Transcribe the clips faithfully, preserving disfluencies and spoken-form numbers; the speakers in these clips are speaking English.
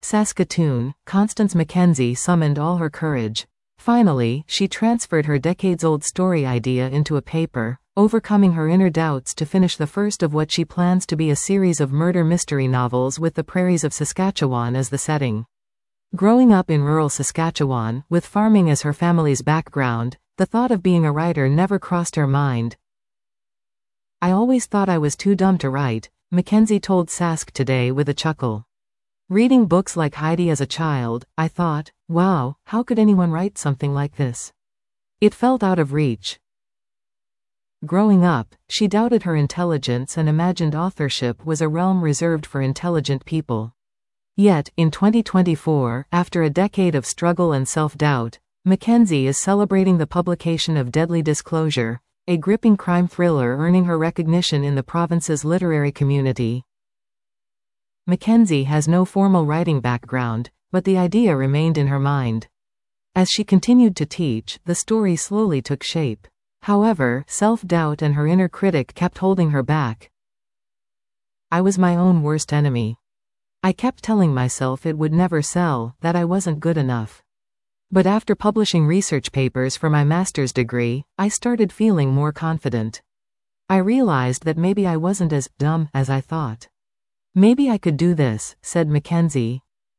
Saskatoon, Constance Mackenzie summoned all her courage. Finally, she transferred her decades-old story idea into a paper, overcoming her inner doubts to finish the first of what she plans to be a series of murder mystery novels with the prairies of Saskatchewan as the setting. Growing up in rural Saskatchewan, with farming as her family's background, the thought of being a writer never crossed her mind. "I always thought I was too dumb to write," Mackenzie told Sask today with a chuckle. "Reading books like Heidi as a child, I thought, wow, how could anyone write something like this? It felt out of reach." Growing up, she doubted her intelligence and imagined authorship was a realm reserved for intelligent people. Yet, in twenty twenty-four, after a decade of struggle and self-doubt, Mackenzie is celebrating the publication of Deadly Disclosure, a gripping crime thriller earning her recognition in the province's literary community. Mackenzie has no formal writing background, but the idea remained in her mind. As she continued to teach, the story slowly took shape. However, self-doubt and her inner critic kept holding her back. "I was my own worst enemy. I kept telling myself it would never sell, that I wasn't good enough. But after publishing research papers for my master's degree, I started feeling more confident. I realized that maybe I wasn't as dumb as I thought. Maybe I could do this," said Mackenzie.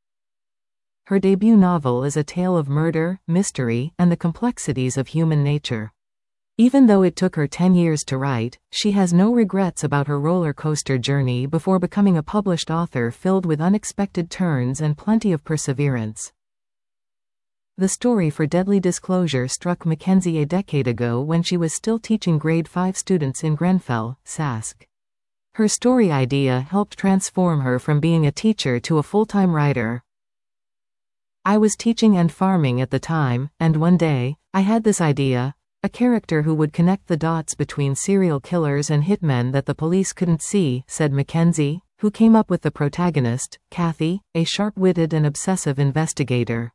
Her debut novel is a tale of murder, mystery, and the complexities of human nature. Even though it took her ten years to write, she has no regrets about her roller coaster journey before becoming a published author filled with unexpected turns and plenty of perseverance. The story for Deadly Disclosure struck Mackenzie a decade ago when she was still teaching grade five students in Grenfell, Sask. Her story idea helped transform her from being a teacher to a full-time writer. "I was teaching and farming at the time, and one day, I had this idea, a character who would connect the dots between serial killers and hitmen that the police couldn't see," said Mackenzie, who came up with the protagonist, Kathy, a sharp-witted and obsessive investigator.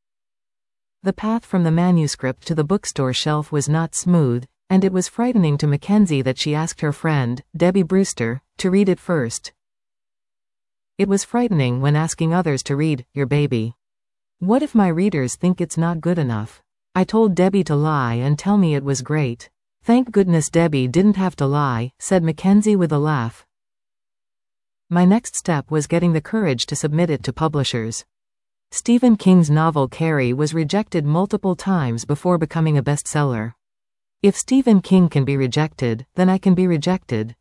The path from the manuscript to the bookstore shelf was not smooth, and it was frightening to Mackenzie that she asked her friend, Debbie Brewster, to read it first. "It was frightening when asking others to read your baby. What if my readers think it's not good enough? I told Debbie to lie and tell me it was great. Thank goodness Debbie didn't have to lie," said Mackenzie with a laugh. "My next step was getting the courage to submit it to publishers. Stephen King's novel Carrie was rejected multiple times before becoming a bestseller. If Stephen King can be rejected, then I can be rejected."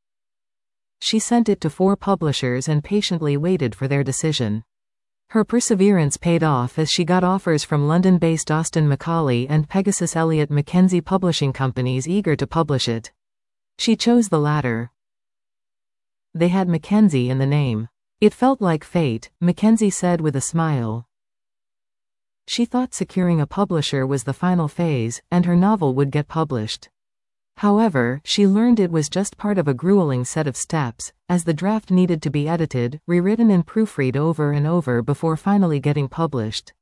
She sent it to four publishers and patiently waited for their decision. Her perseverance paid off as she got offers from London-based Austin Macaulay and Pegasus Elliott Mackenzie publishing companies eager to publish it. She chose the latter. They had Mackenzie in the name. "It felt like fate," Mackenzie said with a smile. She thought securing a publisher was the final phase, and her novel would get published. However, she learned it was just part of a grueling set of steps, as the draft needed to be edited, rewritten and proofread over and over before finally getting published.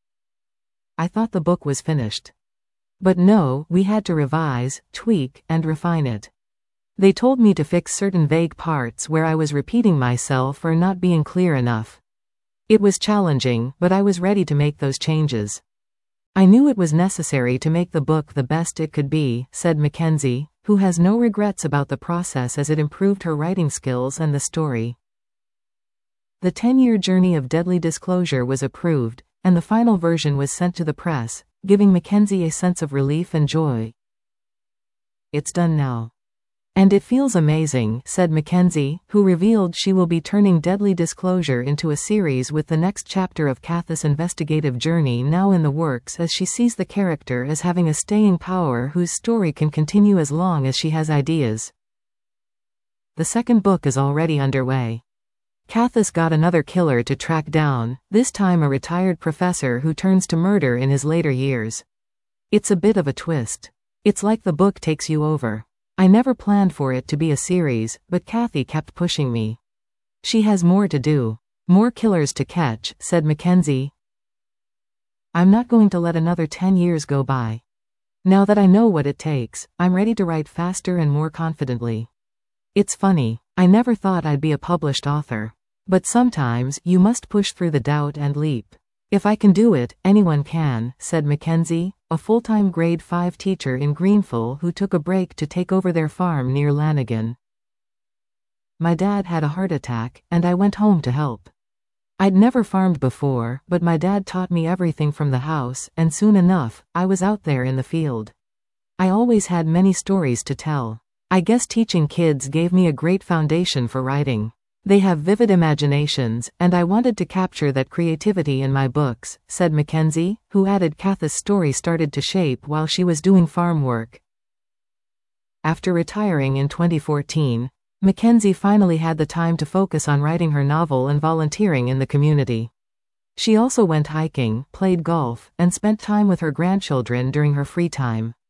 "I thought the book was finished. But no, we had to revise, tweak, and refine it. They told me to fix certain vague parts where I was repeating myself or not being clear enough. It was challenging, but I was ready to make those changes. I knew it was necessary to make the book the best it could be," said Mackenzie, who has no regrets about the process as it improved her writing skills and the story. The ten-year journey of Deadly Disclosure was approved, and the final version was sent to the press, giving Mackenzie a sense of relief and joy. "It's done now. And it feels amazing," said Mackenzie, who revealed she will be turning Deadly Disclosure into a series with the next chapter of Kathy's investigative journey now in the works, as she sees the character as having a staying power whose story can continue as long as she has ideas. The second book is already underway. Kathy's got another killer to track down, this time a retired professor who turns to murder in his later years. It's a bit of a twist. It's like the book takes you over. I never planned for it to be a series, but Kathy kept pushing me. She has more to do. More killers to catch," said Mackenzie. "I'm not going to let another ten years go by. Now that I know what it takes, I'm ready to write faster and more confidently. It's funny, I never thought I'd be a published author. But sometimes, you must push through the doubt and leap. If I can do it, anyone can, said Mackenzie, a full-time grade five teacher in Greenville who took a break to take over their farm near Lanigan. My dad had a heart attack, and I went home to help. I'd never farmed before, but my dad taught me everything from the house, and soon enough, I was out there in the field. I always had many stories to tell. I guess teaching kids gave me a great foundation for writing. They have vivid imaginations, and I wanted to capture that creativity in my books, said Mackenzie, who added Kath's story started to shape while she was doing farm work. After retiring in twenty fourteen, Mackenzie finally had the time to focus on writing her novel and volunteering in the community. She also went hiking, played golf, and spent time with her grandchildren during her free time.